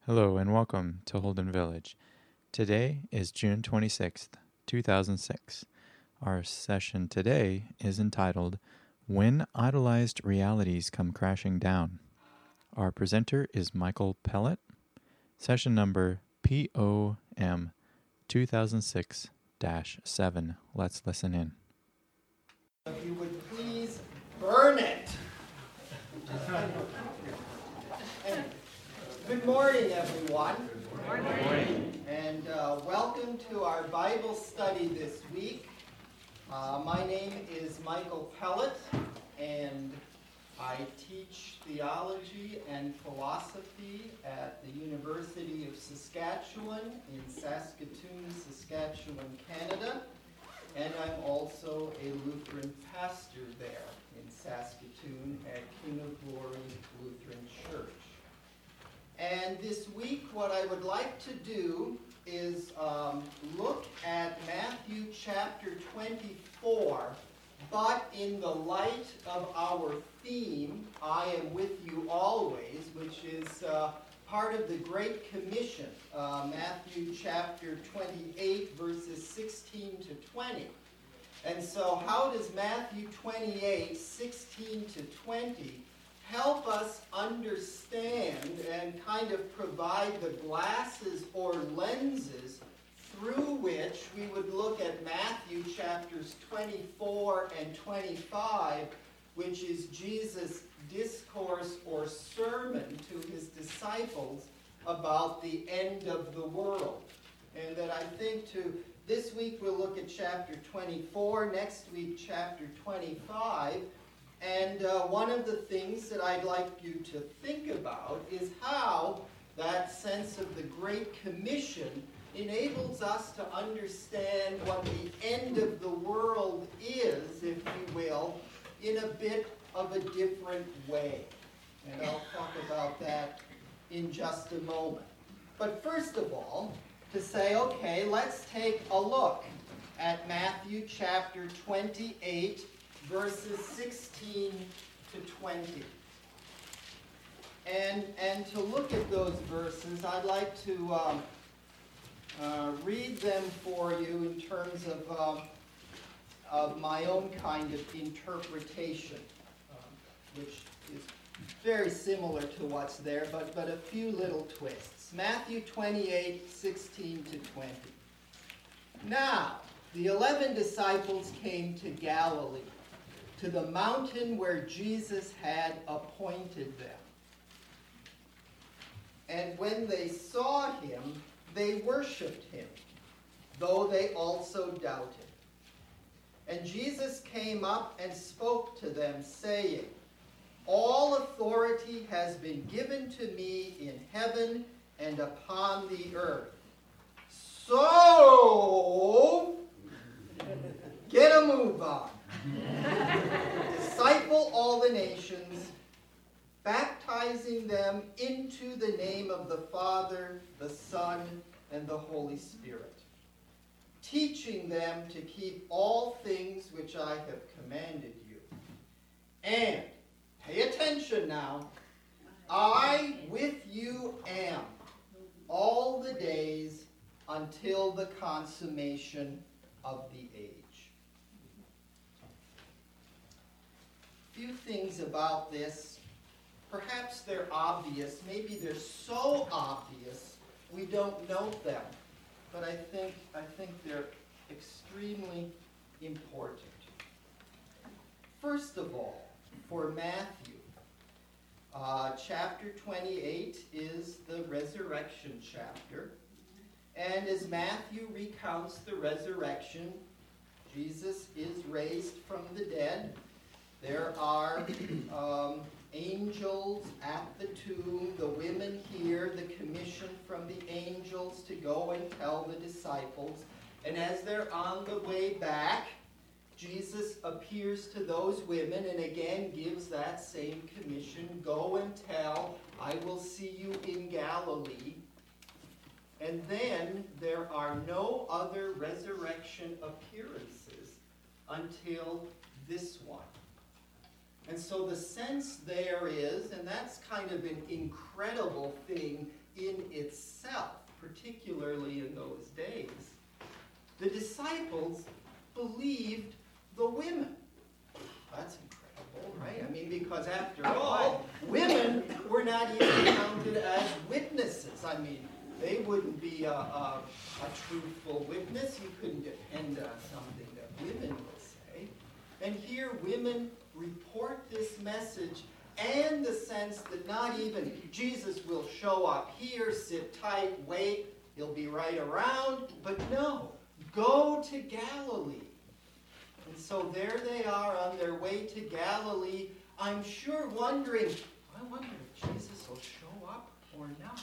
Hello and welcome to Holden Village. Today is June 26th, 2006. Our session today is entitled, When Idolized Realities Come Crashing Down. Our presenter is Michael Pellet. Session number POM 2006-7. Let's listen in. If you would please burn it. Good morning, everyone. Good morning. And welcome to our Bible study this week. My name is Michael Pellet, and I teach theology and philosophy at the University of Saskatchewan in Saskatoon, Saskatchewan, Canada. And I'm also a Lutheran pastor there in Saskatoon at King of Glory Lutheran Church. And this week, what I would like to do is look at Matthew chapter 24, but in the light of our theme, I am with you always, which is part of the Great Commission, Matthew chapter 28, verses 16 to 20. And so how does Matthew 28, 16 to 20 help us understand and kind of provide the glasses or lenses through which we would look at Matthew chapters 24 and 25, which is Jesus' discourse or sermon to his disciples about the end of the world. And that I think this week we'll look at chapter 24, next week chapter 25. And one of the things that I'd like you to think about is how that sense of the Great Commission enables us to understand what the end of the world is, if you will, in a bit of a different way. And I'll talk about that in just a moment. But first of all, to say, okay, let's take a look at Matthew chapter 28, verses 16 to 20. And to look at those verses, I'd like to read them for you in terms of my own kind of interpretation, which is very similar to what's there, but a few little twists. Matthew 28, 16 to 20. Now, the 11 disciples came to Galilee, to the mountain where Jesus had appointed them. And when they saw him, they worshipped him, though they also doubted. And Jesus came up and spoke to them, saying, All authority has been given to me in heaven and upon the earth. So, get a move on. Disciple all the nations, baptizing them into the name of the Father, the Son, and the Holy Spirit, teaching them to keep all things which I have commanded you. And, pay attention now, I with you am all the days until the consummation of the age. Few things about this. Perhaps they're obvious. Maybe they're so obvious we don't note them. But I think they're extremely important. First of all, for Matthew, chapter 28 is the resurrection chapter. And as Matthew recounts the resurrection, Jesus is raised from the dead. There are angels at the tomb. The women hear the commission from the angels to go and tell the disciples. And as they're on the way back, Jesus appears to those women and again gives that same commission. Go and tell, I will see you in Galilee. And then there are no other resurrection appearances until this one. And so the sense there is, and that's kind of an incredible thing in itself, particularly in those days, the disciples believed the women. That's incredible, right? I mean, because after all, women were not even counted as witnesses. I mean, they wouldn't be a truthful witness. You couldn't depend on something that women would say. And here, women report this message and the sense that not even Jesus will show up here, sit tight, wait, he'll be right around. But no, go to Galilee. And so there they are on their way to Galilee, I'm sure wondering, I wonder if Jesus will show up or not.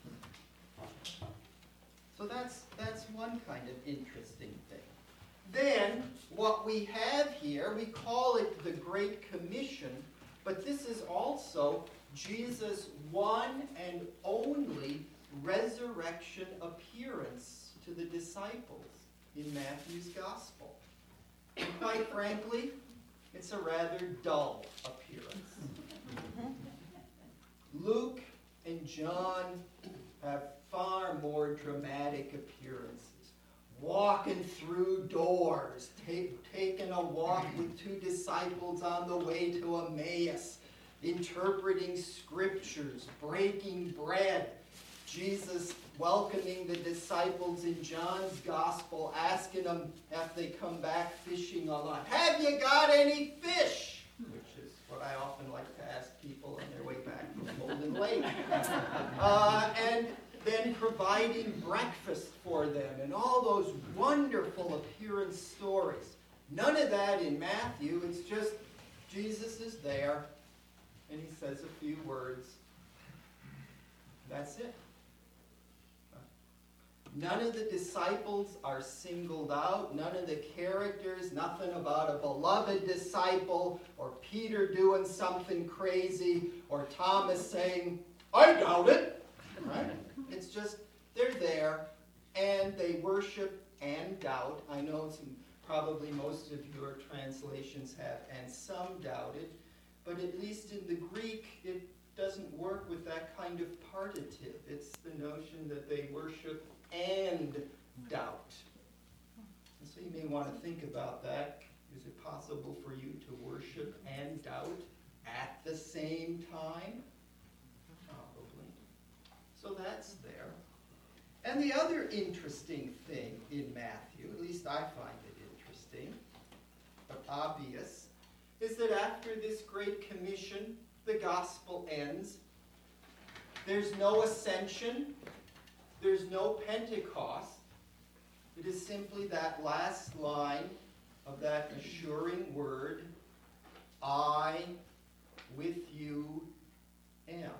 So that's one kind of interesting thing. Then, what we have here, we call it the Great Commission, but this is also Jesus' one and only resurrection appearance to the disciples in Matthew's Gospel. And quite frankly, it's a rather dull appearance. Luke and John have far more dramatic appearances. Walking through doors, taking a walk with two disciples on the way to Emmaus, interpreting scriptures, breaking bread. Jesus welcoming the disciples in John's gospel, asking them if they come back fishing a lot. Have you got any fish? Which is what I often like to ask people on their way back from Golden Lake. And then providing breakfast for them and all those wonderful appearance stories. None of that in Matthew. It's just Jesus is there and he says a few words. That's it. None of the disciples are singled out. None of the characters, nothing about a beloved disciple or Peter doing something crazy or Thomas saying, I doubt it. Right? It's just, they're there and they worship and doubt. I know probably most of your translations have, and some doubted, but at least in the Greek, it doesn't work with that kind of partitive. It's the notion that they worship and doubt. And so you may want to think about that. Is it possible for you to worship and doubt at the same time? Probably. So that's there. And the other interesting thing in Matthew, at least I find it interesting, but obvious, is that after this Great Commission, the gospel ends. There's no ascension. There's no Pentecost. It is simply that last line of that assuring word, I with you am.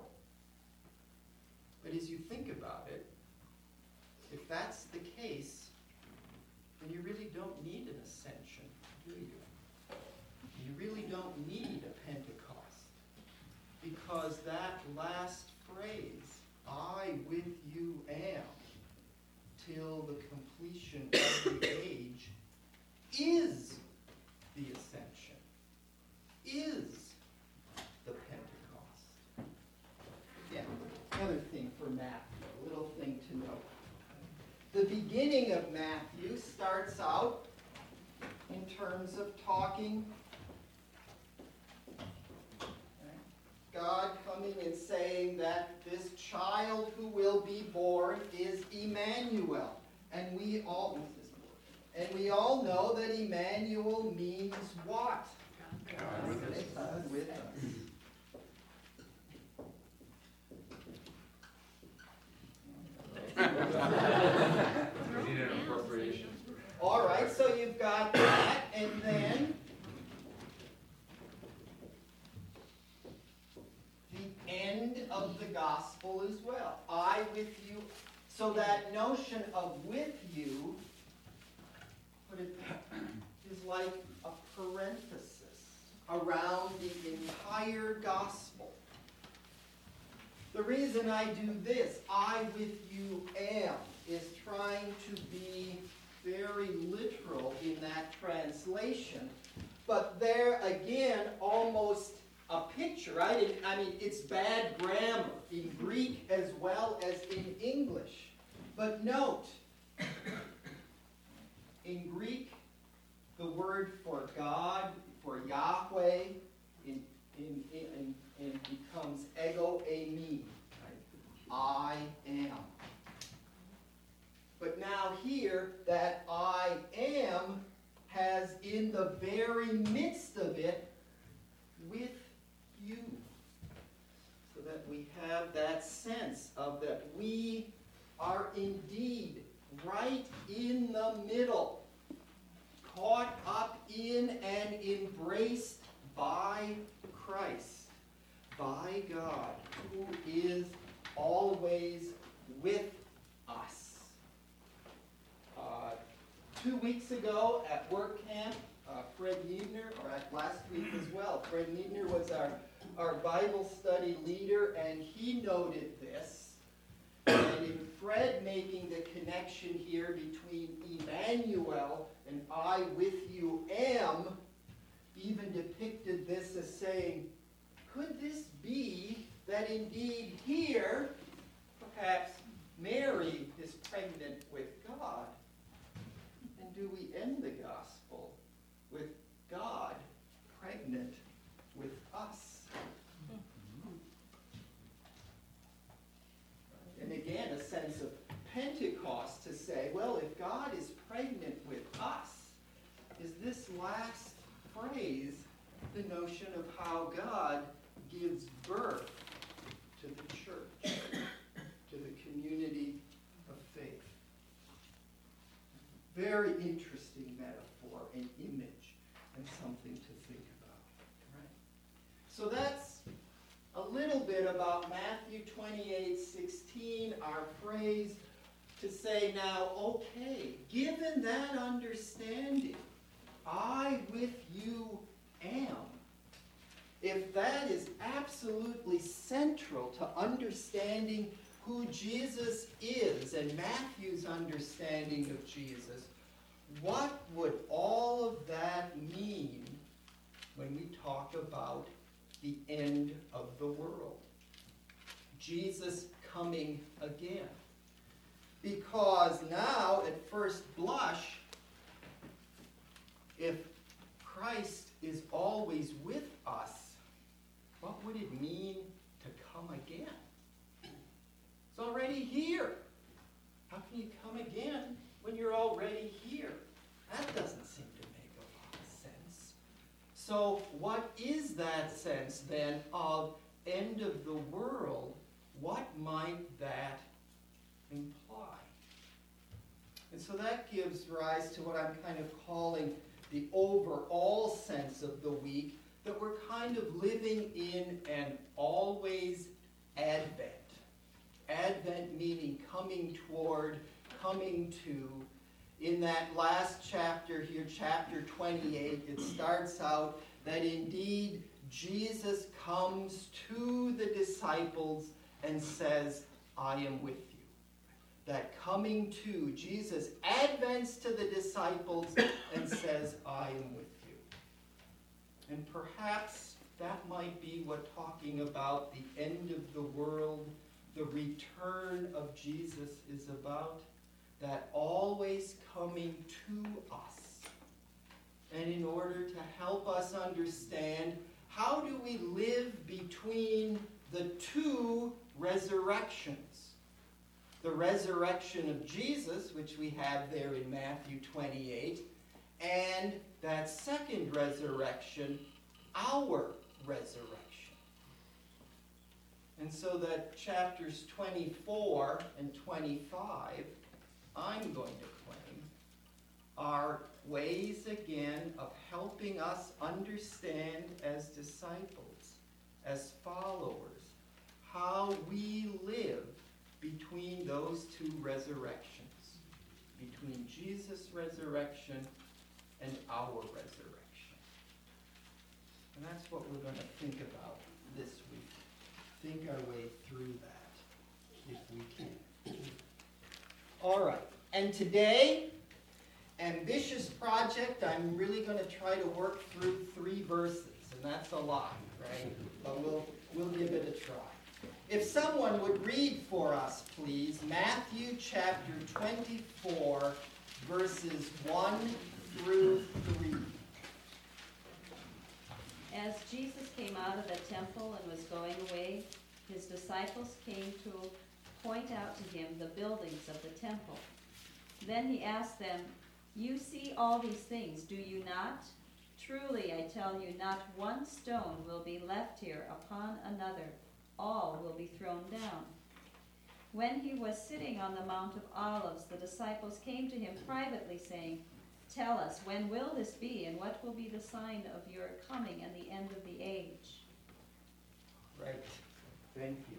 But as you think about it, if that's the case, then you really don't need an ascension, do you? You really don't need a Pentecost, because that last phrase, I with you am, till the completion of the age, is the ascension, is the Pentecost. Yeah, another thing for Matthew, a little thing to note. The beginning of Matthew starts out in terms of talking God coming and saying that this child who will be born is Emmanuel. And we all know that Emmanuel means what? God with us. God with us. We need an appropriation. All right, so you've got that, and then the end of the gospel as well. I with you. So that notion of with you, is like a parenthesis around the entire gospel. The reason I do this, I with you am, is trying to be very literal in that translation, but there again, almost a picture, right? I mean, it's bad grammar in Greek as well as in English. But note, in Greek, the word for God, for Yahweh, becomes ego eimi, right? I am. But now here, that I am has in the very midst of it, with you. So that we have that sense of that we are indeed right in the middle, caught up in and embraced by Christ, by God, who is always with us. 2 weeks ago at work camp, Fred Niebner, or last week as well, Fred Niebner was our Bible study leader, and he noted this. And in Fred making the connection here between Emmanuel and I with you am, even depicted this as saying, could this be that indeed here, perhaps Mary is pregnant with God? And do we end the gospel with God pregnant with us? And again, a sense of Pentecost to say, well, if God is pregnant with us, is this last phrase the notion of how God gives birth to the church, to the community of faith? Very interesting metaphor and image, and something to think about. Right? So that's a little bit about Matthew 28:16, our phrase to say now, okay, given that understanding, I with you am. If that is absolutely central to understanding who Jesus is and Matthew's understanding of Jesus, what would all of that mean when we talk about the end of the world? Jesus coming again. Because now, at first blush, if Christ is always with us, what would it mean to come again? It's already here. How can you come again when you're already here? That doesn't seem to make a lot of sense. So what is that sense then of end of the world? What might that imply? And so that gives rise to what I'm kind of calling the overall sense of the week, that we're kind of living in an always Advent. Advent meaning coming toward, coming to. In that last chapter here, chapter 28, it starts out that indeed Jesus comes to the disciples and says, I am with you. That coming to, Jesus advents to the disciples and says, I am with you. And perhaps that might be what talking about the end of the world, the return of Jesus is about. That always coming to us. And in order to help us understand, how do we live between the two resurrections? The resurrection of Jesus, which we have there in Matthew 28, and that second resurrection, our resurrection. And so that chapters 24 and 25, I'm going to claim, are ways again of helping us understand as disciples, as followers, how we live between those two resurrections, between Jesus' resurrection and our resurrection. And that's what we're going to think about this week. Think our way through that, if we can. All right. And today, ambitious project. I'm really going to try to work through 3 verses, and that's a lot, right? But we'll give it a try. If someone would read for us, please, Matthew chapter 24, verses 1 through 3. As Jesus came out of the temple and was going away, his disciples came to point out to him the buildings of the temple. Then he asked them, "You see all these things, do you not? Truly, I tell you, not one stone will be left here upon another. All will be thrown down." When he was sitting on the Mount of Olives, the disciples came to him privately, saying, "Tell us, when will this be, and what will be the sign of your coming and the end of the age?" Right. Thank you.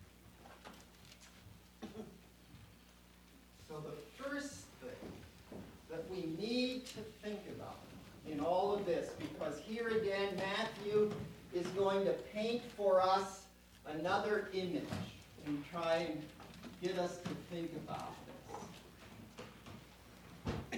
So the first thing that we need to think about in all of this, because here again Matthew is going to paint for us another image and try and get us to think about this.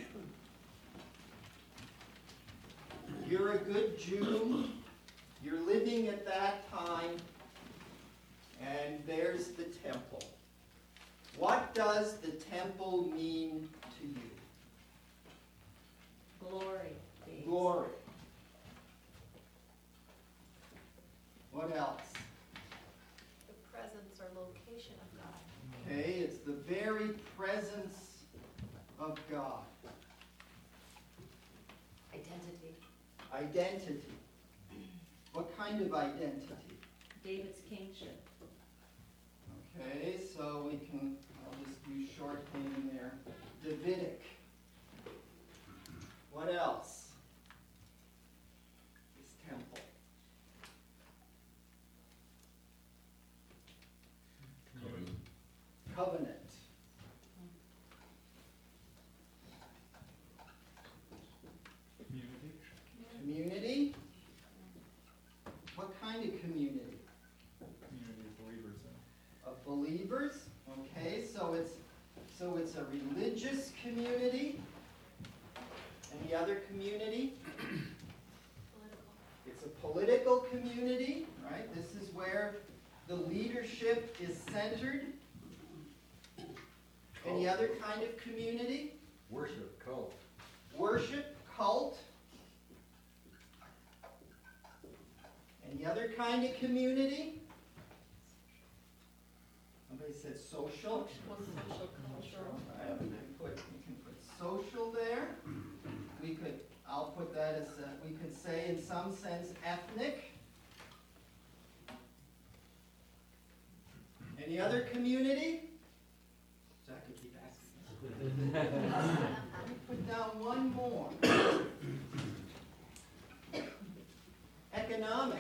You're a good Jew. You're living at that time, and there's the temple. What does the temple mean to you? Glory. Please. Glory. What else? The presence or location of God. Okay, it's the very presence of God. Identity. Identity. What kind of identity? David's kingship. Okay, so I'll just use shorthand there. Davidic. What else? This temple. Covenant. Community. What kind of community? Community of believers. Of believers. Okay, so it's a religious community. Any other community? Political. It's a political community, right? This is where the leadership is centered. Any other kind of community? Worship, cult. Worship, cult. Any other kind of community? Somebody said social. Social, cultural. Right, we can put social there. I'll put that as, we could say in some sense ethnic. Any other community? So I could keep asking. Let me put down one more. Economic.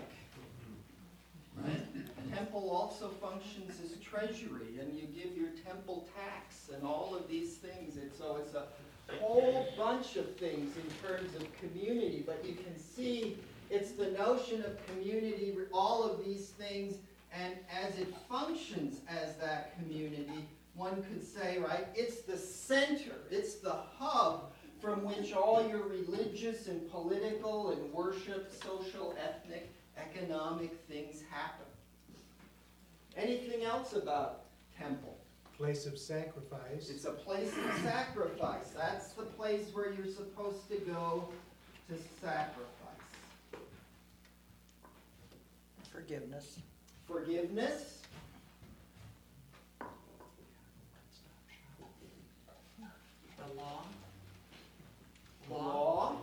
Right? Temple also functions as treasury, and you give your temple tax and all of these things. So it's a whole bunch of things in terms of community, but you can see it's the notion of community, all of these things, and as it functions as that community, one could say, right, it's the center, it's the hub from which all your religious and political and worship, social, ethnic, economic things happen. Anything else about temple? Place of sacrifice. It's a place of sacrifice. That's the place where you're supposed to go to sacrifice. Forgiveness. Forgiveness. The law. Law.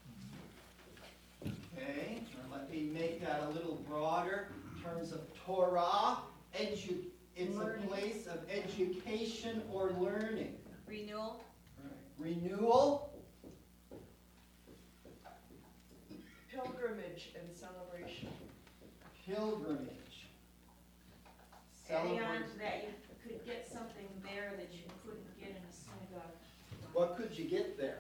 Okay, let me make that a little broader in terms of Torah. It's Learning. a place of education or learning. Renewal. Right. Renewal. Pilgrimage and celebration. Pilgrimage. Adding on Celebration. to that, you could get something there that you couldn't get in a synagogue. What could you get there?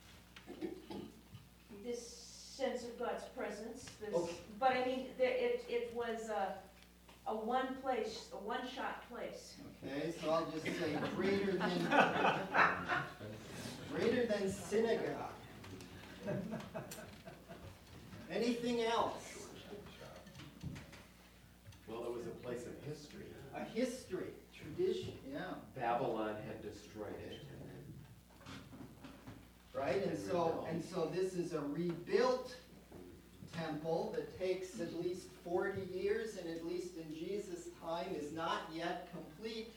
This sense of God's presence, this, Okay. but I mean, it was a one-shot place. Okay, so I'll just say greater than Greater than synagogue. Anything else? Well, it was a place of history. A history, tradition, yeah. Babylon had destroyed it. Right, and so this is a rebuilt temple that takes at least 40 years, and at least in Jesus' time is not yet complete.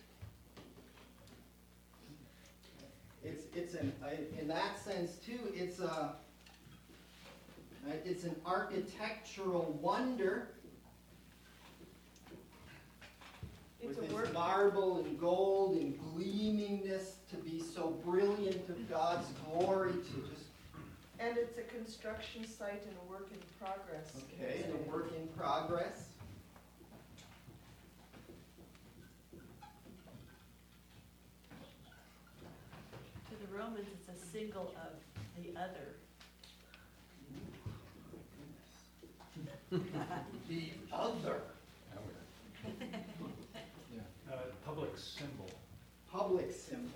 It's in that sense too. It's an architectural wonder. It's With a its work, marble and gold and gleamingness to be so brilliant of God's glory to just, and it's a construction site and a work in progress. okay, and a work in progress. To the Romans, it's a symbol of the other. The other Public symbol. public symbol.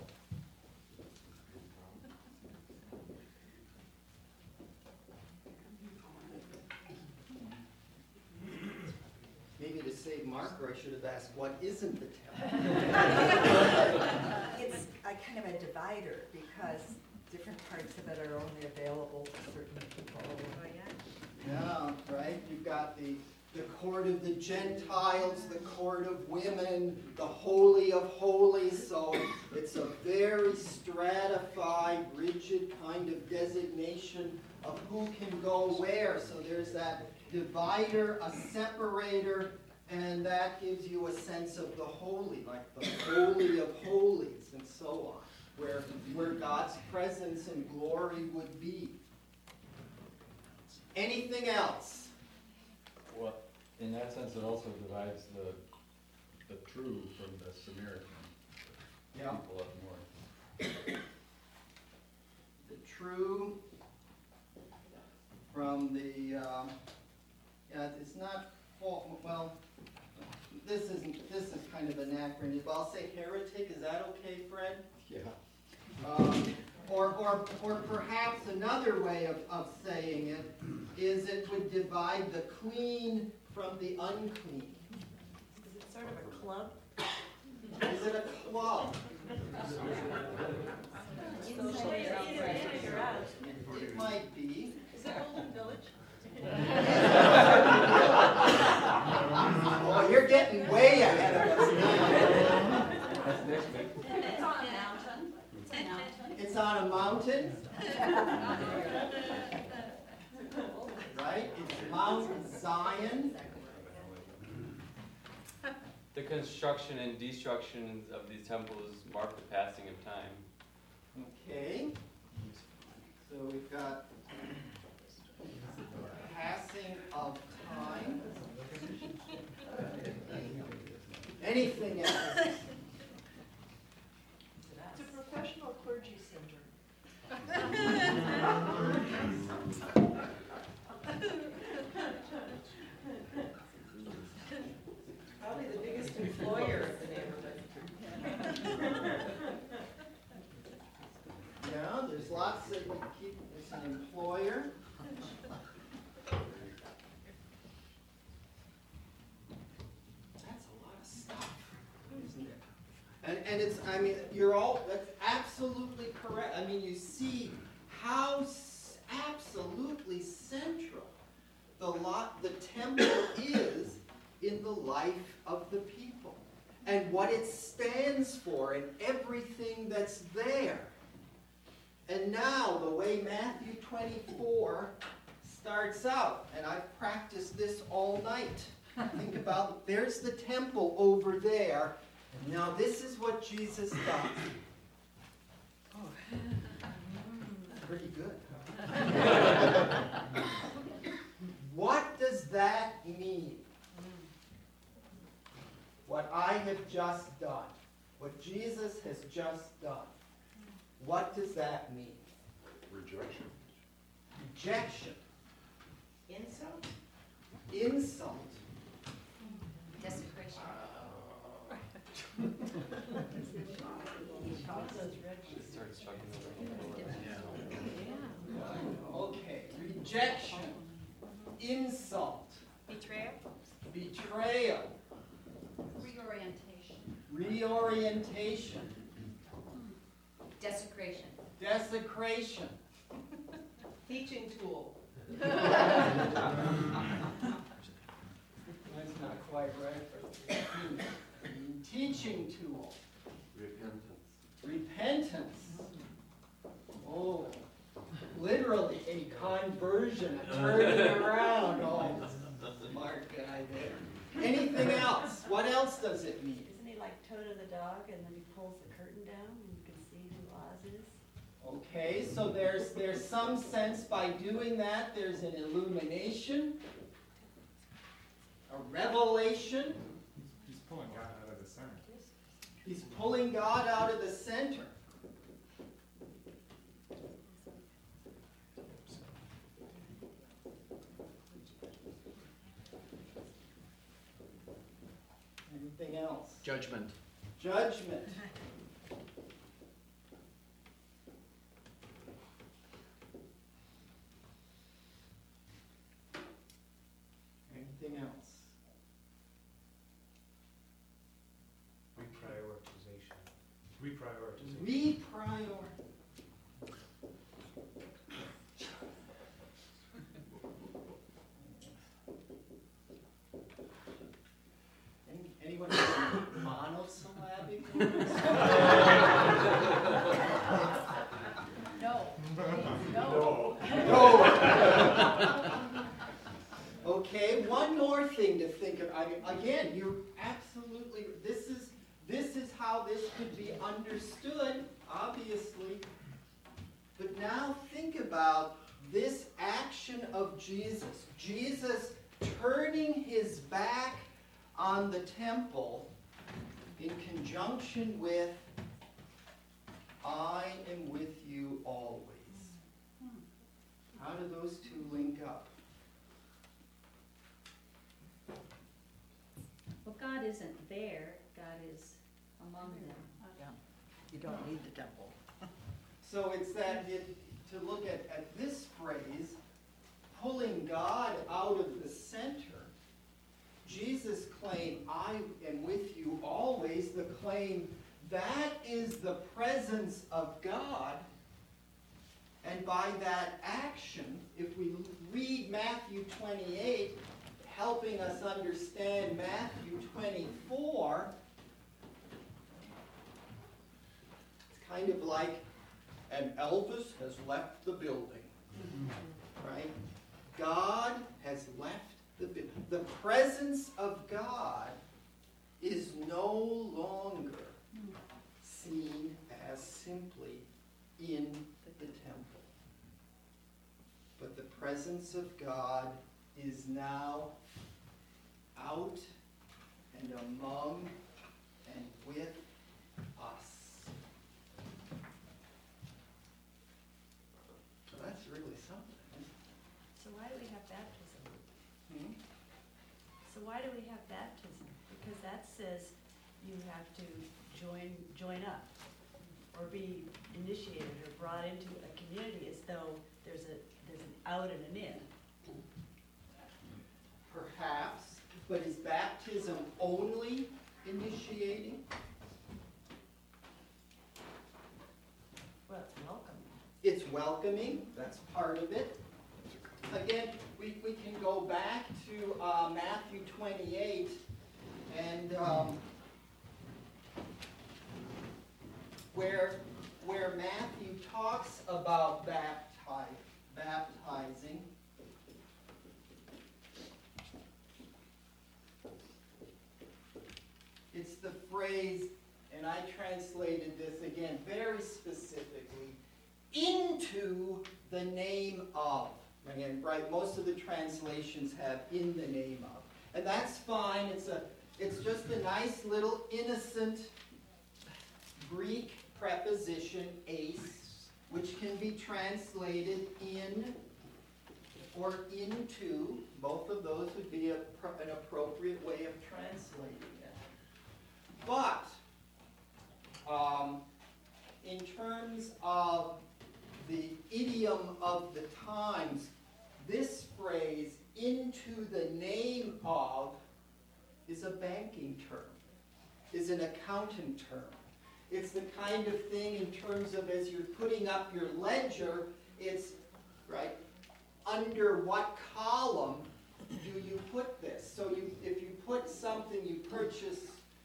Maybe to save marker, I should have asked, what isn't the temple? It's a kind of a divider because different parts of it are only available to certain people. Yeah, right? You've got the court of the Gentiles, the court of women, the Holy of Holies. So it's a very stratified, rigid kind of designation of who can go where. So there's that divider, a separator, and that gives you a sense of the holy, like the Holy of Holies and so on, where God's presence and glory would be. Anything else? Well, in that sense, it also divides the true from the Samaritan. Yeah. People up north. The true from the, it's not, well, this is kind of anachronism. I'll say heretic, is that okay, Fred? Yeah. Or perhaps another way of saying it is it would divide the clean from the unclean. Is it sort of a club? Is it a club? Either in or you're out. It might be. Is it Golden Village? Oh, you're getting way ahead of us now. It's on a mountain. It's on a mountain. Right? It's Mount Zion. The construction and destruction of these temples mark the passing of time. Okay. So we've got passing of time. Anything else? It's a professional clergy center. Probably the biggest employer of the neighborhood. Yeah, there's lots that would keep, it's an employer. That's a lot of stuff, isn't it? And it's, I mean, that's absolutely correct. I mean, you see how absolutely central the temple is in the life of the people and what it stands for and everything that's there. And now, the way Matthew 24 starts out, and I've practiced this all night. Think about, there's the temple over there. And now this is what Jesus does. Oh, pretty good. What does that mean? What I have just done. What Jesus has just done. What does that mean? Rejection. Rejection. Insult? Insult. Desecration. Start destruction of the floor. Okay, rejection, insult, Betrayal? betrayal, reorientation, Desecration. desecration, Teaching tool. that's not quite right, but teaching tool, repentance. Oh, literally a conversion, a turning around. Oh, smart guy there. Anything else? What else does it mean? Isn't he like Toto the dog, and then he pulls the curtain down and you can see who Oz is? Okay, so there's some sense by doing that, there's an illumination, a revelation. He's pulling God out of the center. He's pulling God out of the center. Anything else? Judgment. Judgment. Anything else? Reprioritization. Reprioritize. Anyone have any monosyllabic words? No. Okay, one more thing to think of. I mean, again, you're absolutely. This is how this could be understood, obviously. But now think about this action of Jesus. Jesus turning his back on the temple in conjunction with, I am with you always. How do those two link up? Well, God isn't there, God is among them. You don't need the temple. So it's to look at this phrase, pulling God out of the center. Jesus' claim, I am with you always, the claim, that is the presence of God. And by that action, if we read Matthew 28, helping us understand Matthew 24, it's kind of like, and Elvis has left the building, right? God has left the building. The presence of God is no longer seen as simply in the temple. But the presence of God is now out and among and with us. So that's really something. So why do we have baptism? Hmm? So why do we have baptism? Because that says you have to join up or be initiated or brought into a community as though there's an out and an in. Perhaps, but is baptism only initiating? Well, it's welcome. It's welcoming, that's part of it. Again, we can go back to Matthew 28 and where Matthew talks about baptizing. It's the phrase, and I translated this again very specifically, into the name of. Again, right, most of the translations have in the name of. And that's fine. It's just a nice little innocent Greek preposition, eis, which can be translated in or into. Both of those would be an appropriate way of translating it. But in terms of an accountant term. It's the kind of thing in terms of as you're putting up your ledger, it's, right, under what column do you put this? So if you put something, you purchase,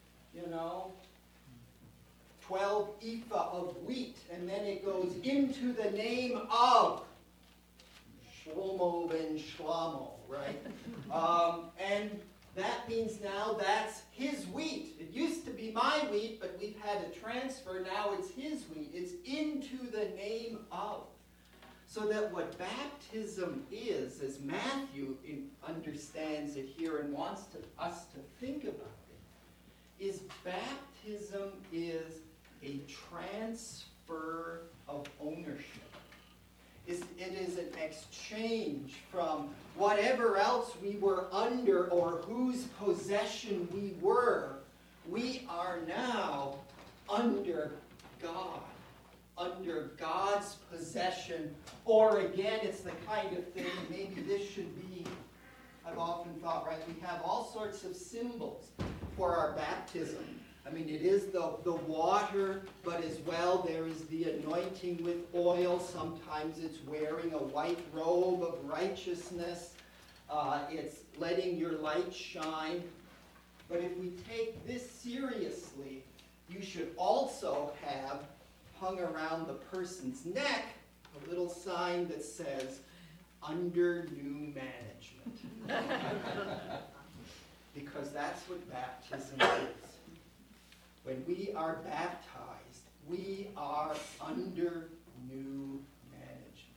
12 ephah of wheat, and then it goes into the name of Shlomo ben Shlomo, right? And that means now that's his wheat. It used to be my wheat, but we've had a transfer. Now it's his wheat. It's into the name of. So that what baptism is, as Matthew understands it here and wants us to think about it, is baptism is a transfer of ownership. It is an exchange from whatever else we were under or whose possession we were. We are now under God, under God's possession. Or again, it's the kind of thing, maybe this should be, I've often thought, right, we have all sorts of symbols for our baptism. I mean, it is the water, but as well there is the anointing with oil. Sometimes it's wearing a white robe of righteousness. It's letting your light shine. But if we take this seriously, you should also have hung around the person's neck a little sign that says, under new management. Because that's what baptism is. When we are baptized, we are under new management.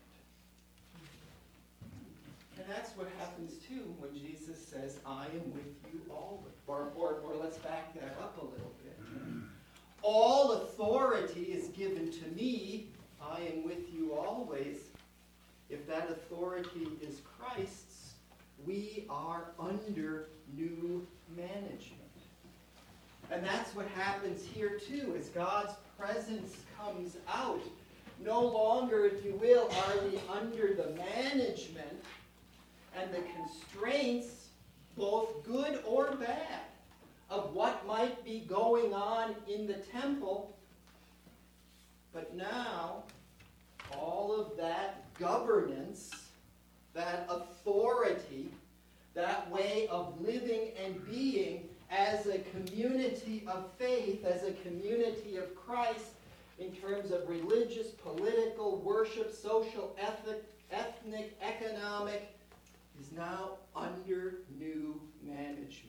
And that's what happens too when Jesus says, I am with you always. Or let's back that up a little bit. All authority is given to me. I am with you always. If that authority is Christ's, we are under new management. And that's what happens here too, as God's presence comes out. No longer, if you will, are we under the management and the constraints, both good or bad, of what might be going on in the temple. But now, all of that governance, that authority, that way of living and being as a community of faith, as a community of Christ, in terms of religious, political, worship, social, ethnic, economic, is now under new management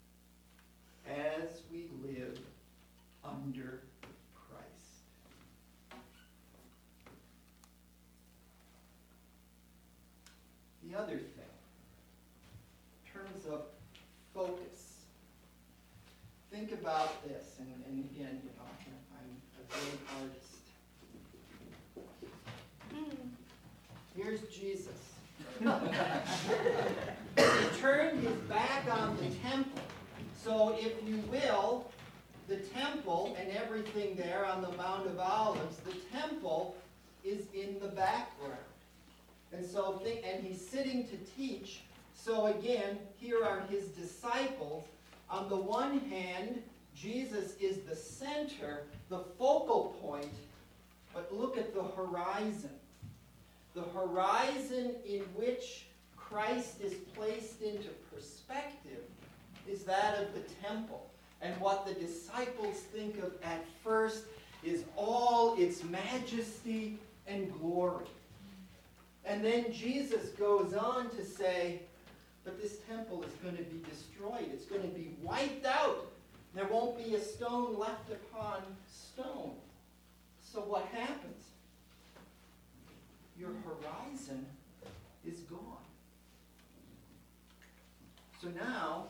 as we live under Christ. The other thing, in terms of focus, think about this, and again, I'm a great artist. Here's Jesus. He turned his back on the temple. So if you will, the temple and everything there on the Mount of Olives, the temple is in the background. And so, and he's sitting to teach. So again, here are his disciples. On the one hand, Jesus is the center, the focal point, but look at the horizon. The horizon in which Christ is placed into perspective is that of the temple. And what the disciples think of at first is all its majesty and glory. And then Jesus goes on to say, but this temple is going to be destroyed. It's going to be wiped out. There won't be a stone left upon stone. So what happens? Your horizon is gone. So now,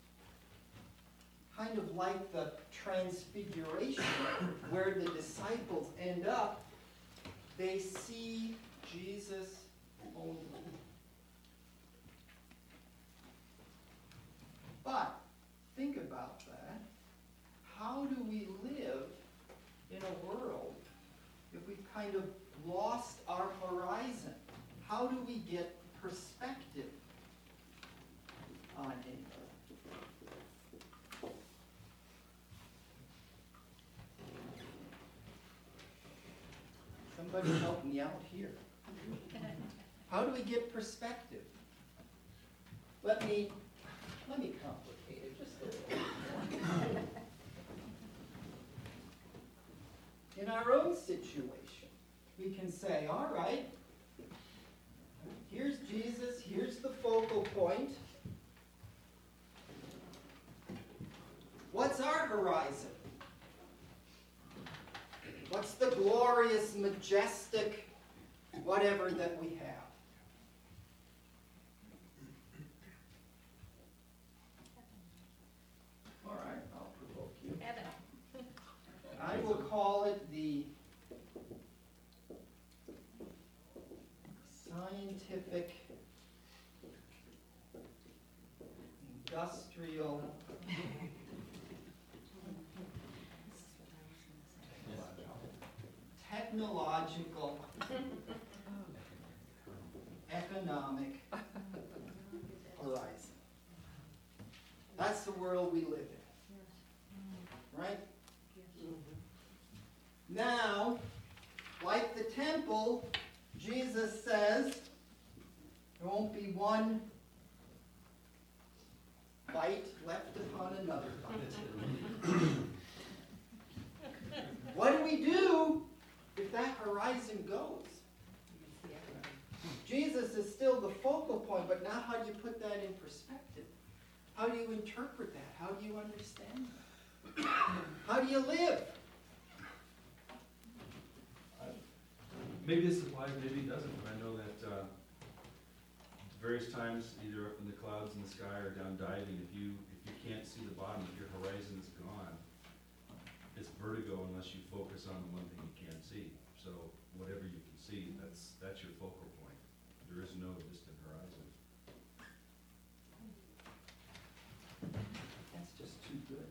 kind of like the transfiguration, where the disciples end up, they see Jesus only. But think about that. How do we live in a world if we've kind of lost our horizon? How do we get perspective on it? Anybody help me out here? How do we get perspective? Let me complicate it just a little. In our own situation, we can say, all right, here's Jesus, here's the focal point. What's our horizon? What's the glorious, majestic, whatever that we have? All right, I'll provoke you. Heaven. I will call it the scientific, industrial, technological, economic horizon. That's the world we live in. Right? Now, like the temple, Jesus says there won't be one bite left upon another bite. What do we do if that horizon goes? Jesus is still the focal point, but now how do you put that in perspective? How do you interpret that? How do you understand that? How do you live? Maybe this applies, maybe it doesn't, but I know that various times, either up in the clouds in the sky or down diving, if you can't see the bottom, if your horizon is gone, it's vertigo unless you focus on the one thing you can't see. So whatever you can see, that's your focal point. There is no distant horizon. That's just too good.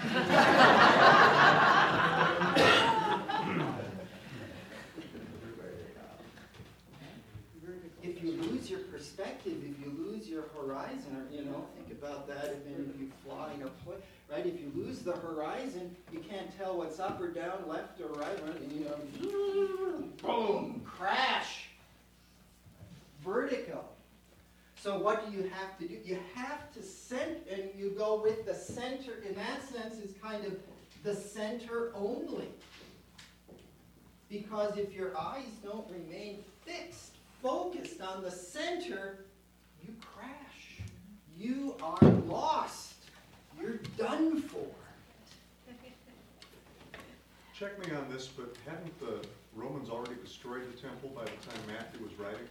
If you lose your perspective, if you lose your horizon, or think about that if any of you flying or play, right? If you lose the horizon, you can't tell what's up or down, left or right, and boom, crash, vertigo. So what do you have to do? You have to center, and you go with the center. In that sense, is kind of the center only. Because if your eyes don't remain fixed, focused on the center, you crash. You are lost. You're done for. Check me on this, but hadn't the Romans already destroyed the temple by the time Matthew was writing?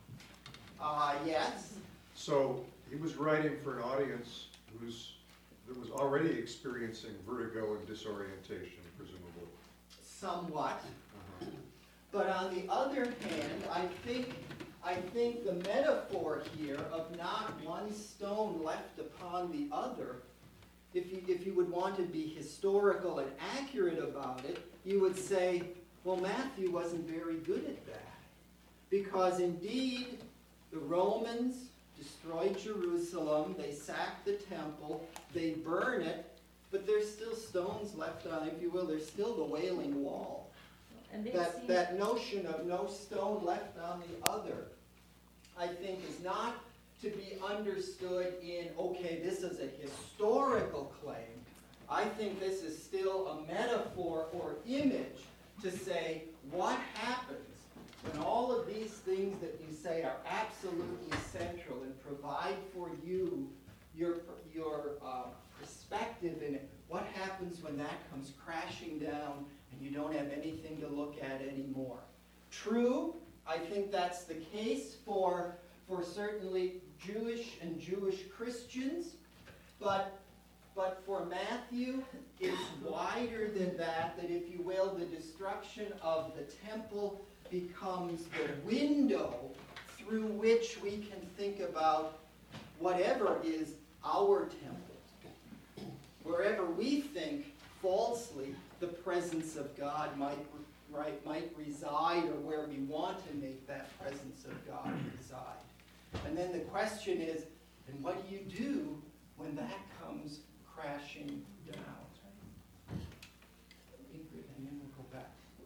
Yes. So he was writing for an audience that was already experiencing vertigo and disorientation, presumably. Somewhat. But on the other hand, I think the metaphor here of not one stone left upon the other, if you would want to be historical and accurate about it, you would say, well, Matthew wasn't very good at that. Because indeed, the Romans destroyed Jerusalem, they sacked the temple, they burn it, but there's still stones left on, if you will, there's still the Wailing Wall. And That notion of no stone left on the other, I think, is not to be understood in, okay, this is a historical claim. I think this is still a metaphor or image to say what happens when all of these things that you say are absolutely central and provide for you your perspective in it. What happens when that comes crashing down and you don't have anything to look at anymore? True, I think that's the case for certainly Jewish and Jewish Christians, but for Matthew, it's wider than that, if you will, the destruction of the temple becomes the window through which we can think about whatever is our temple. Wherever we think falsely the presence of God might reside, or where we want to make that presence of God reside. And then the question is, and what do you do when that comes crashing down? Ingrid, and then we'll go back.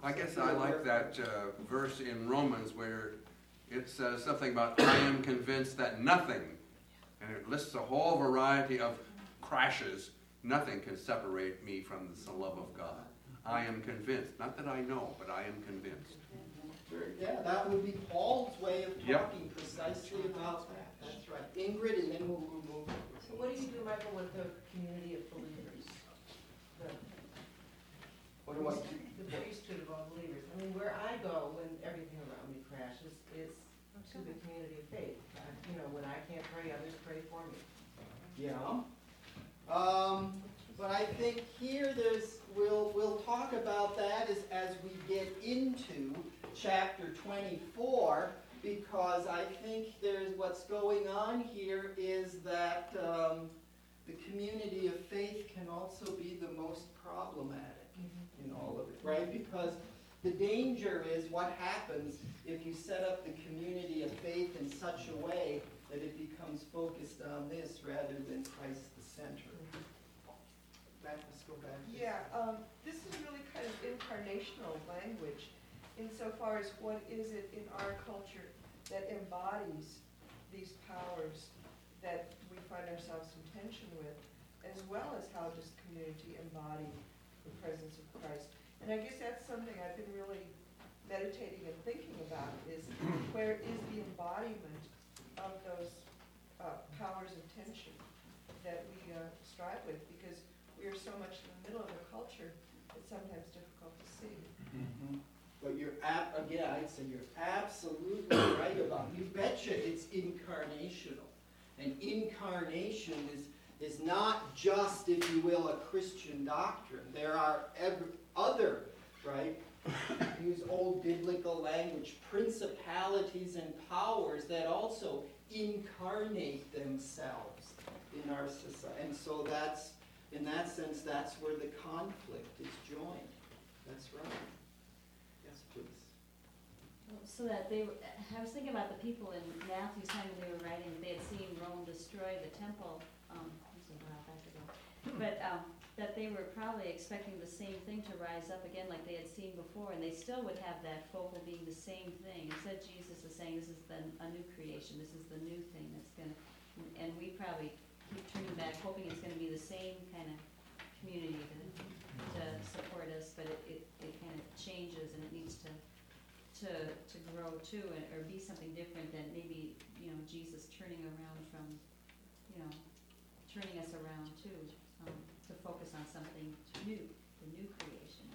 I guess I like that verse in Romans where it says something about, I am convinced that nothing, and it lists a whole variety of crashes, nothing can separate me from the love of God. I am convinced. Not that I know, but I am convinced. Yeah, that would be Paul's way of Yep. talking precisely about that. That's right. Ingrid, and then we'll move. So what do you do, Michael, with the community of believers? What do I do? The priesthood of all believers. I mean, where I go when everything around me crashes is to the community of faith. You know, when I can't pray, others pray for me. Yeah. But I think here we'll talk about that as we get into chapter 24, because I think what's going on here is that the community of faith can also be the most problematic in all of it, right? Because the danger is what happens if you set up the community of faith in such a way that it becomes focused on this rather than Christ the center. Let's go back. Yeah, this is really kind of incarnational language insofar as what is it in our culture that embodies these powers that we find ourselves in tension with, as well as how does community embody the presence of Christ. And I guess that's something I've been really meditating and thinking about, is where is the embodiment of those powers of tension that we strive with, because we are so much in the middle of a culture, it's sometimes difficult to see. Mm-hmm. But I'd say you're absolutely right about it. You betcha it's incarnational. And incarnation is not just, if you will, a Christian doctrine. There are other, right, use old biblical language, principalities and powers that also incarnate themselves in our society. And so in that sense, that's where the conflict is joined. That's right. Yes, please. So that I was thinking about the people in Matthew's time when they were writing, they had seen Rome destroy the temple, this was a while back ago, but that they were probably expecting the same thing to rise up again like they had seen before, and they still would have that focal being the same thing. Instead, Jesus is saying this is a new creation, this is the new thing that's going to, and we probably keep turning back, hoping it's going to be the same kind of community to support us, but it kind of changes, and it needs to grow too, or be something different than maybe, Jesus turning around from, turning us around too, to focus on something new, the new creation.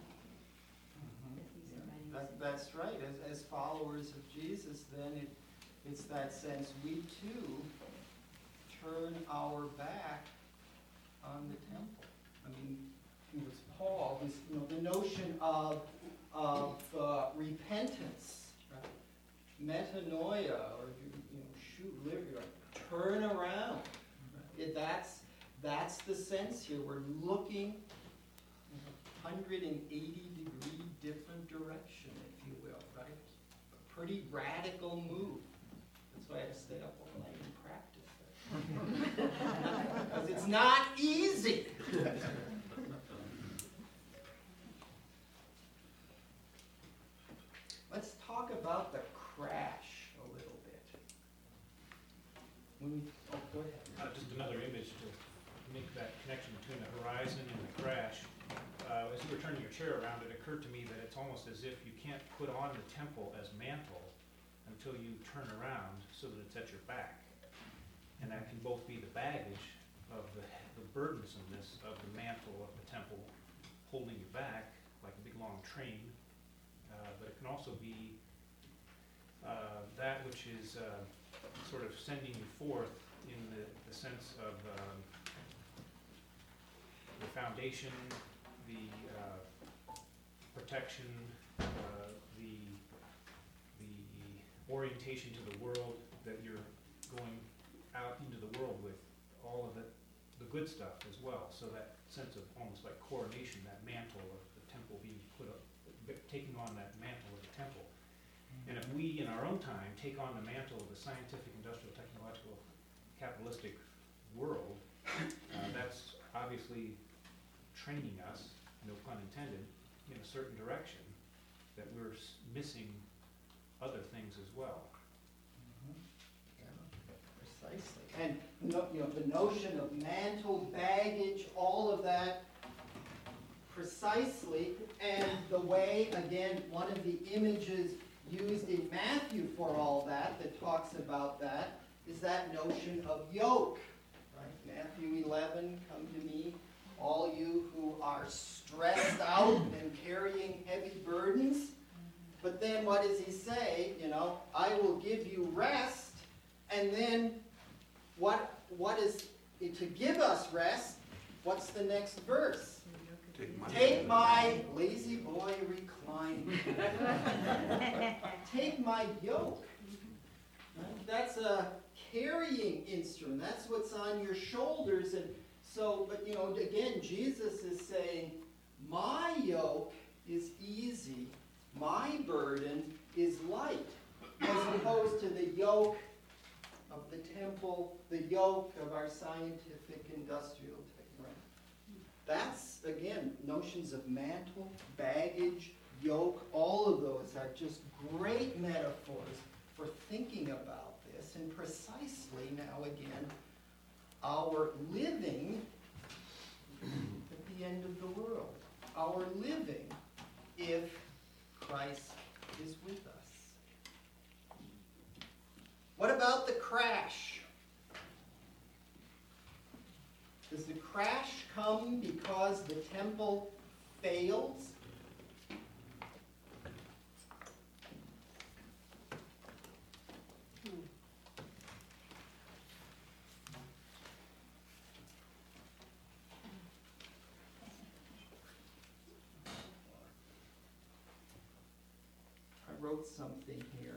That's right. As followers of Jesus, then it's that sense we too turn our back on the temple. I mean, it was Paul, the notion of repentance, right? Metanoia, or turn around. Right? That's the sense here. We're looking 180-degree different direction, if you will, right? A pretty radical move. That's why I stay up all night and practice that. Because it's not easy. Let's talk about the crash a little bit. Go ahead. Just another image to make that connection between the horizon and the crash. As you were turning your chair around, it occurred to me that it's almost as if you can't put on the temple as mantle until you turn around so that it's at your back. And that can both be the baggage of the burdensomeness of the mantle of the temple holding you back, like a big long train, but it can also be that which is sort of sending you forth in the sense of the foundation, the protection, the orientation to the world that you're going out into the world with, all of it, the good stuff as well. So that sense of almost like coronation, that mantle of the temple being put up, taking on that mantle of the temple. And if we, in our own time, take on the mantle of the scientific, industrial, technological, capitalistic world, that's obviously training us, no pun intended, in a certain direction. that we're missing other things as well. Precisely. And the notion of mantle, baggage, all of that, precisely. And the way, again, one of the images used in Matthew for all that talks about that, is that notion of yoke. Right? Matthew 11, come to me, all you who are stressed out and carrying heavy burdens. But then what does he say? I will give you rest. And then what is to give us rest? What's the next verse? Take my lazy boy recline. Take my yoke. Right? That's a carrying instrument. That's what's on your shoulders. And so, but again, Jesus is saying, my yoke is easy. My burden is light. As opposed to the yoke of the temple, the yoke of our scientific industrial technology. That's, again, notions of mantle, baggage, yoke, all of those are just great metaphors for thinking about this. And precisely now again, our living at the end of the world. Our living if Christ is with us. What about the crash? Does the crash come because the temple fails? I wrote something here.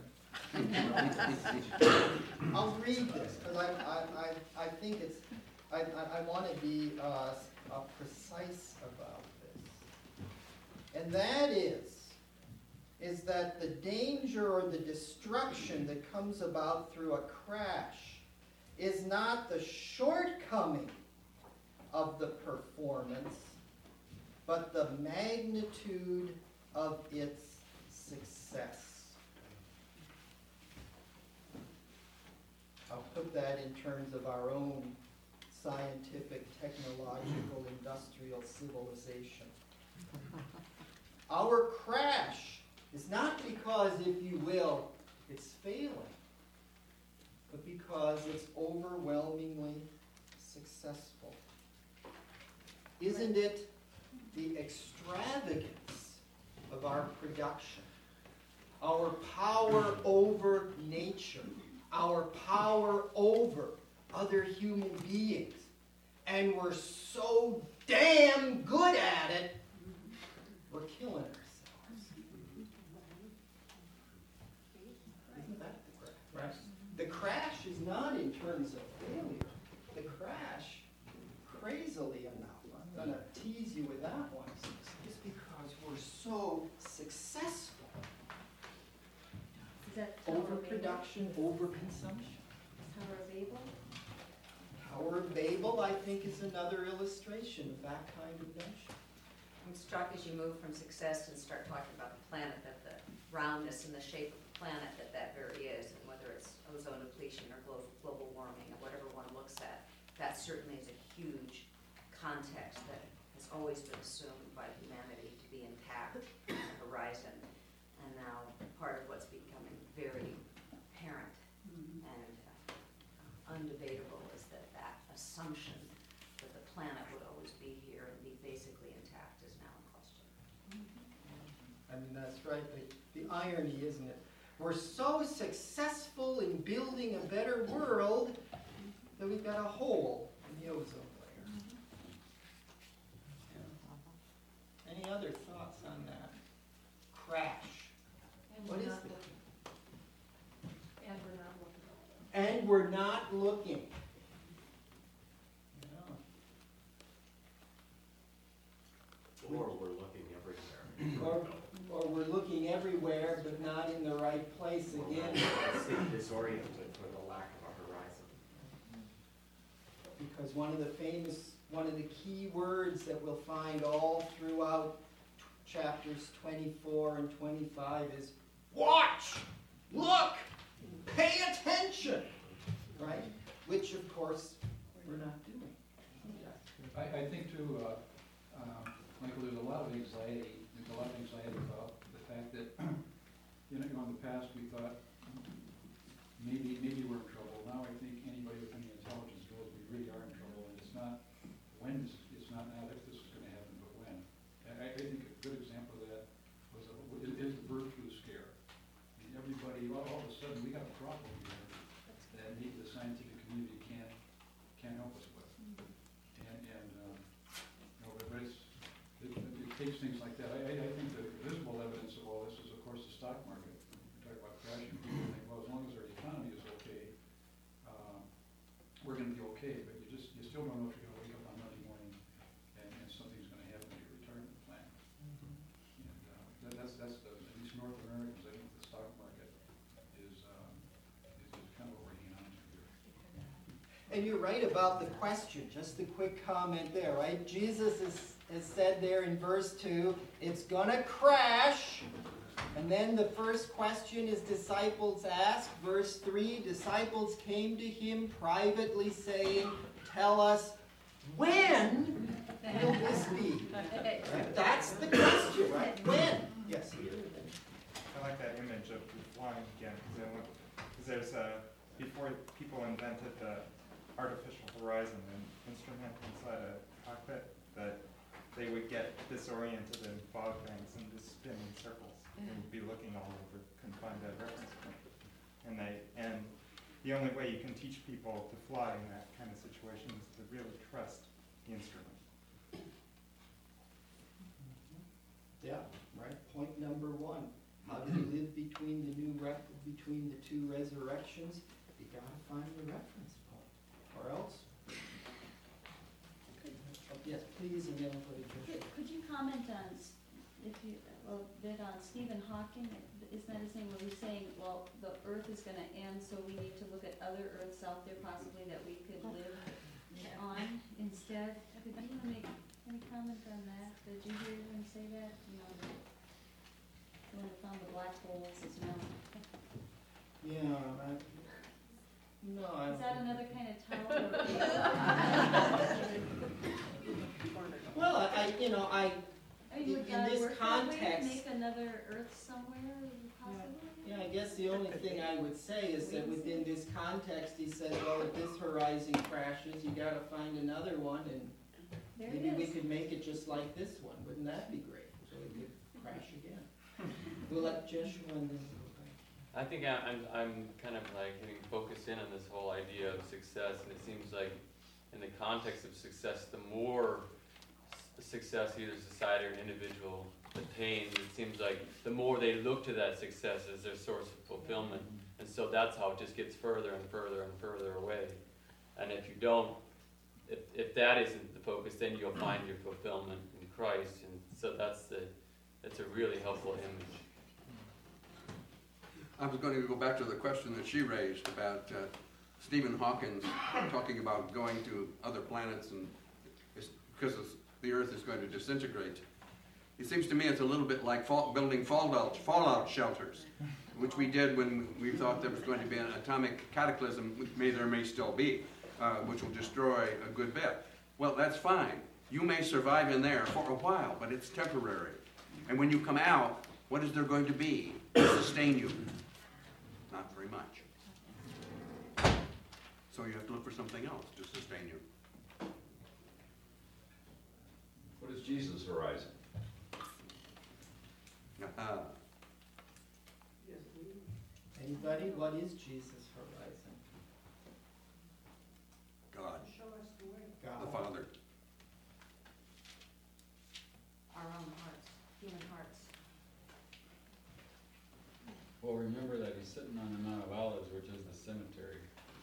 I'll read this because I think it's, I want to be precise about this. And that is that the danger or the destruction that comes about through a crash is not the shortcoming of the performance, but the magnitude of its success. I'll put that in terms of our own scientific, technological, industrial civilization. Our crash is not because, if you will, it's failing, but because it's overwhelmingly successful. Isn't it the extravagance of our production, our power over nature, our power over other human beings, and we're so damn good at it, we're killing ourselves. Isn't that the crash? Right? The crash is not in terms of failure. The crash, crazily enough, I'm going to tease you with that one, is because we're so successful. Is that Overproduction, overconsumption. Tower of Babel? Tower of Babel, I think, is another illustration of that kind of notion. I'm struck as you move from success and start talking about the planet, that the roundness and the shape of the planet that very is, and whether it's ozone depletion or global warming or whatever one looks at, that certainly is a huge context that has always been assumed by humanity to be intact on the horizon. And now part of what's becoming very apparent and undebatable is that assumption that the planet would always be here and be basically intact is now in question. I mean, that's right. The irony, isn't it? We're so successful in building a better world that we've got a hole in the ozone layer. Yeah. Any other thoughts on that? Crash. What is it? And we're not looking. And we're not looking. Yeah. Or we're looking everywhere. Or we're looking everywhere, but not in the right place again. We're disoriented for the lack of a horizon. Because one of the key words that we'll find all throughout chapters 24 and 25 is watch, look, pay attention, right? Which, of course, we're not doing. I think too, Michael, there's a lot of anxiety. There's a lot of anxiety about the fact that, in the past we thought maybe we're in trouble. Now I think anybody with any intelligence knows we really are in trouble, and it's not when it's not now if this is going to happen, but when. And I think a good example of that is the bird flu scare. I mean, everybody, all of a sudden, we got a problem here that maybe the scientific community can't help us with. It takes things like that. I think the visible evidence of all this is, of course, the stock market. We talk about crashing. People think, well, as long as our economy is okay, we're going to be okay. But you still don't know if you're going to wake up on Monday morning and something's going to happen to your retirement plan. And that's at least North Americans. I think the stock market is kind of what we're hanging on to here. And you're right about the question. Just a quick comment there, right? Jesus is said there in verse 2, it's going to crash. And then the first question his disciples asked, verse 3, disciples came to him privately saying, tell us, when will this be? That's the question, right? When? Yes. I like that image of flying again, because there's before people invented the artificial horizon, an instrument inside a cockpit that they would get disoriented in fog banks and just spin in circles and be looking all over, couldn't find that reference point. And the only way you can teach people to fly in that kind of situation is to really trust the instrument. Yeah, right. Point number 1. How do you live between the two resurrections? You got to find the reference point, or else. Yes, please, and then we'll go to Joshua. Could you comment on, a bit on Stephen Hawking? Isn't that his name? Where he's saying, well, the Earth is going to end, so we need to look at other Earths out there possibly that we could live on instead. Could you make any comment on that? Did you hear him say that? When we found the black holes as well. Yeah, no, I don't. Is that another kind of tunnel? Well, in this context, make another Earth somewhere, possibly? Yeah, I guess the only thing I would say is that within this context, he said, well, if this horizon crashes, you got to find another one, and maybe we could make it just like this one. Wouldn't that be great? So it could crash again. We'll let Joshua and then go back. I think I'm kind of like getting focused in on this whole idea of success, and it seems like in the context of success, the more success either society or an individual attains, it seems like the more they look to that success as their source of fulfillment, and so that's how it just gets further and further and further away. And if you don't, if that isn't the focus, then you'll find your fulfillment in Christ, and so that's a really helpful image. I was going to go back to the question that she raised about Stephen Hawking talking about going to other planets and because the Earth is going to disintegrate. It seems to me it's a little bit like building fallout shelters, which we did when we thought there was going to be an atomic cataclysm, which there may still be, which will destroy a good bit. Well, that's fine. You may survive in there for a while, but it's temporary. And when you come out, what is there going to be to sustain you? Not very much. So you have to look for something else to sustain you. What is Jesus' horizon? Anybody? What is Jesus' horizon? God. Show us the way. The Father. Our own hearts, human hearts. Well, remember that he's sitting on the Mount of Olives, which is the cemetery.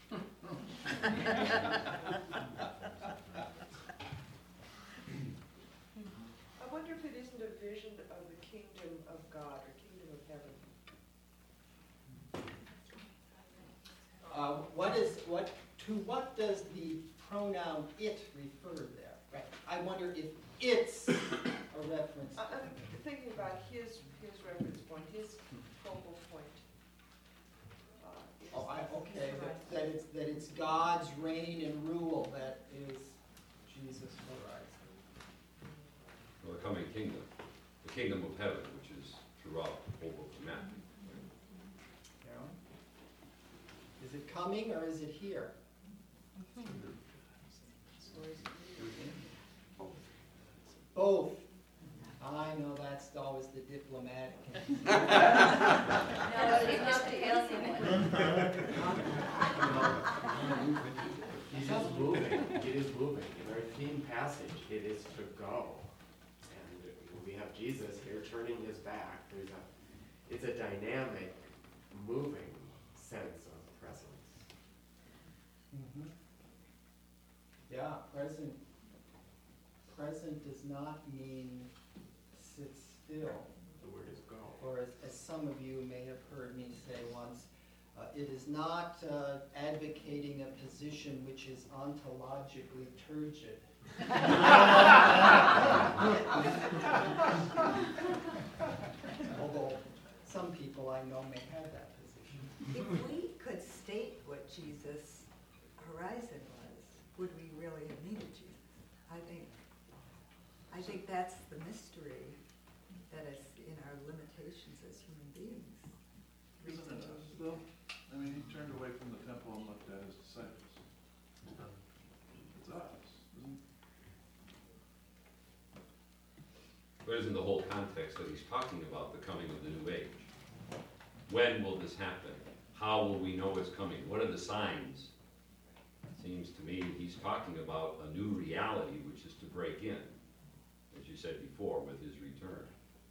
I wonder if it isn't a vision of the kingdom of God or kingdom of heaven. What does the pronoun it refer there? Right. I wonder if it's a reference. I'm thinking It's God's reign and rule that is Jesus' horizon. Well, the coming kingdom, the kingdom of heaven, which is throughout the whole book of Matthew. Yeah. Is it coming or is it here? Both. I know that's always the diplomatic. No, it must be healthy one. It is moving. It is moving. In our theme passage, it is to go. And we have Jesus here turning his back. It's a dynamic, moving sense of presence. Mm-hmm. Yeah, present does not mean sit still. The word is go. Or as some of you may have heard me say once, it is not advocating a position which is ontologically turgid. Although some people I know may have that position. If we could state what Jesus' horizon was, would we really have needed Jesus? I think that's the mystery that is in our limitations as human beings. Isn't it us, though? I mean, he turned away from the temple and looked at his disciples. It's us, isn't it? But isn't the whole context that he's talking about the coming of the new age? When will this happen? How will we know it's coming? What are the signs? It seems to me he's talking about a new reality which is to break in, as you said before, with his return.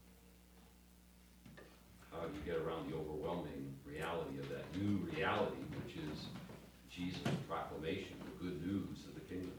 How do you get around the overwhelming reality of that new reality, which is Jesus' proclamation, the good news of the kingdom?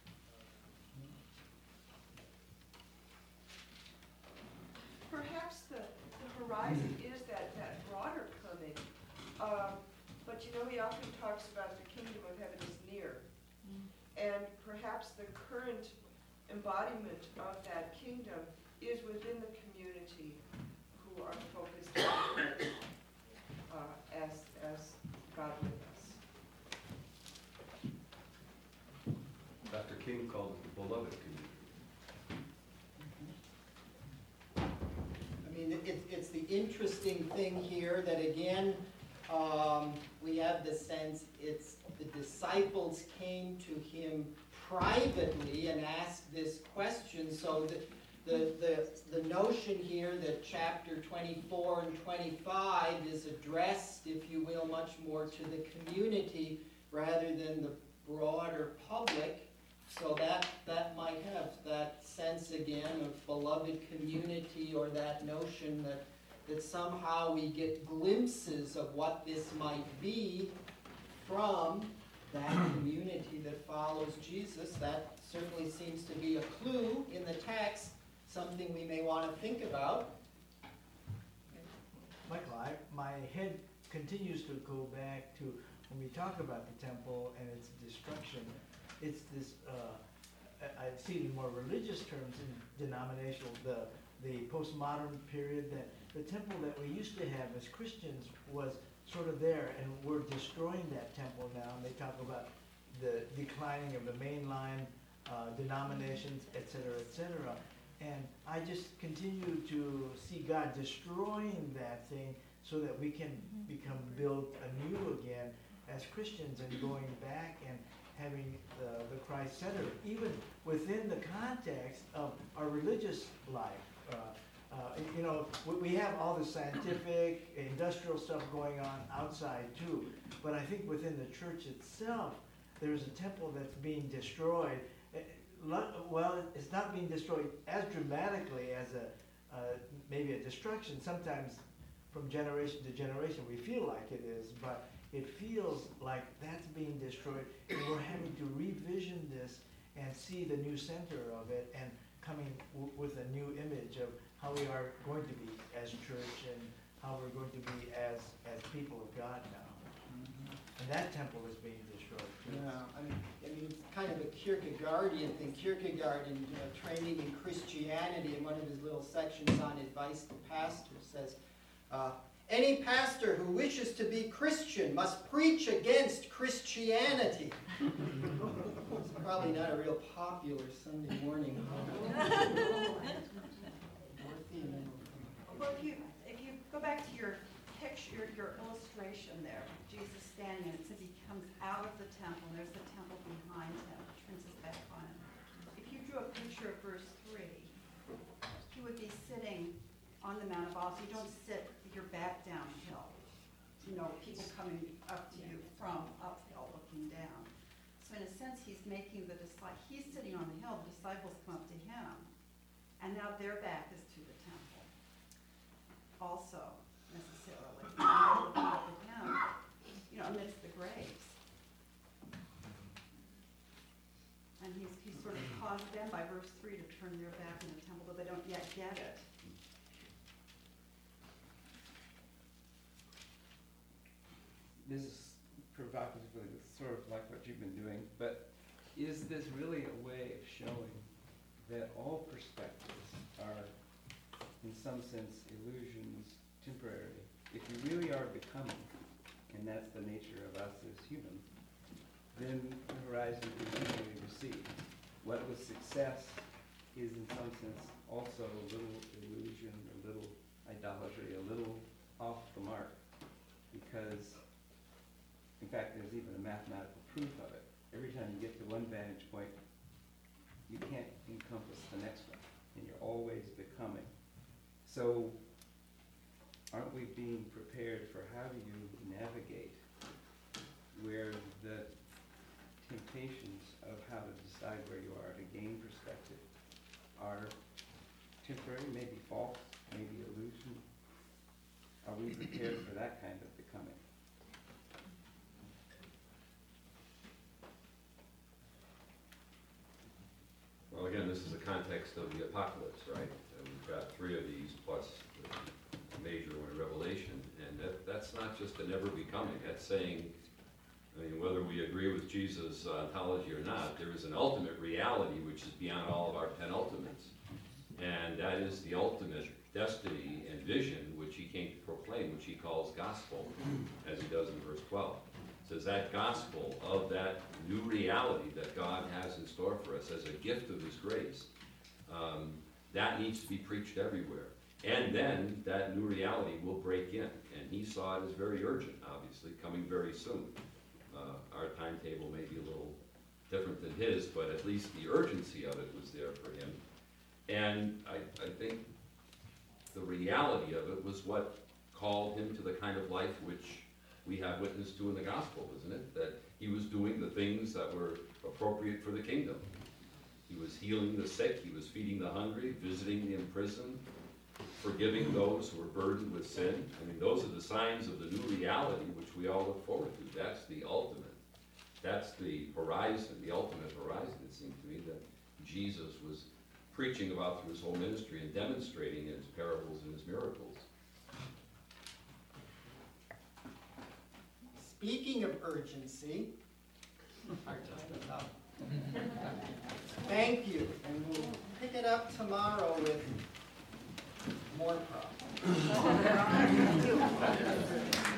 Perhaps the horizon is that broader coming. But he often talks about the kingdom of heaven is near. And perhaps the current embodiment of that kingdom is within the community who are focused on as God with us. Dr. King called it the beloved community. I mean, it's the interesting thing here that again, we have the sense it's the disciples came to him privately and asked this question. So the notion here that chapter 24 and 25 is addressed, if you will, much more to the community rather than the broader public. So that might have that sense again of beloved community, or that notion that somehow we get glimpses of what this might be from that community that follows Jesus. That certainly seems to be a clue in the text, something we may want to think about. Michael, my head continues to go back to when we talk about the temple and its destruction. It's this, I see it in more religious terms in denominational, the postmodern period, that the temple that we used to have as Christians was sort of there, and we're destroying that temple now. And they talk about the declining of the mainline denominations, et cetera, and I just continue to see God destroying that thing so that we can become built anew again as Christians, and going back and having the Christ center, even within the context of our religious life. We have all the scientific, industrial stuff going on outside too, but I think within the church itself, there's a temple that's being destroyed. Well, it's not being destroyed as dramatically as maybe a destruction. Sometimes from generation to generation we feel like it is, but it feels like that's being destroyed, and we're having to revision this and see the new center of it, and coming with a new image of how we are going to be as church and how we're going to be as people of God now. Mm-hmm. And that temple is being destroyed too. Yeah, I mean, it's kind of a Kierkegaardian thing. Kierkegaard in Training in Christianity, in one of his little sections on advice to pastors, says, Any pastor who wishes to be Christian must preach against Christianity. It's probably not a real popular Sunday morning. Well, if you go back to your picture, your illustration there, Jesus standing, and it says he comes out of the temple, and there's the temple behind him, turns his back on him. If you drew a picture of verse 3, he would be sitting on the Mount of Olives. You don't sit with your back downhill. You know, people coming up to you from uphill looking down. So in a sense, he's making he's sitting on the hill, the disciples come up to him, and now their back is to the temple. Also, necessarily, looking up at him, amidst the graves. And he's sort of caused them by verse 3 to turn their back in the temple, though they don't yet get it. This is provocatively sort of like what you've been doing, but is this really a way of showing that all perspectives are, in some sense, illusions, temporary? If you really are becoming, and that's the nature of us as humans, then the horizon is easily received. What was success is, in some sense, also a little illusion, a little idolatry, a little off the mark, because in fact, there's even a mathematical proof of it. Every time you get to one vantage point, you can't encompass the next one, and you're always becoming. So, aren't we being prepared for how do you navigate where the temptations of how to decide where you are to gain perspective are temporary, maybe false, maybe illusion? Are we prepared for that kind of becoming? Well, again, this is the context of the apocalypse, right? And we've got 3 of these plus the major one, Revelation, and that's not just an ever becoming. That's saying, I mean, whether we agree with Jesus' ontology or not, there is an ultimate reality which is beyond all of our penultimates, and that is the ultimate destiny and vision which he came to proclaim, which he calls gospel, as he does in verse 12. It says that gospel of that new reality that God has in store for us as a gift of his grace, that needs to be preached everywhere. And then that new reality will break in. And he saw it as very urgent, obviously, coming very soon. Our timetable may be a little different than his, but at least the urgency of it was there for him. And I think the reality of it was what called him to the kind of life which we have witness to in the gospel, isn't it? That he was doing the things that were appropriate for the kingdom. He was healing the sick, he was feeding the hungry, visiting the imprisoned, forgiving those who were burdened with sin. I mean, those are the signs of the new reality which we all look forward to. That's the ultimate. That's the horizon, the ultimate horizon, it seems to me, that Jesus was preaching about through his whole ministry and demonstrating in his parables and his miracles. Speaking of urgency, our time is up. Thank you, and we'll pick it up tomorrow with more problems.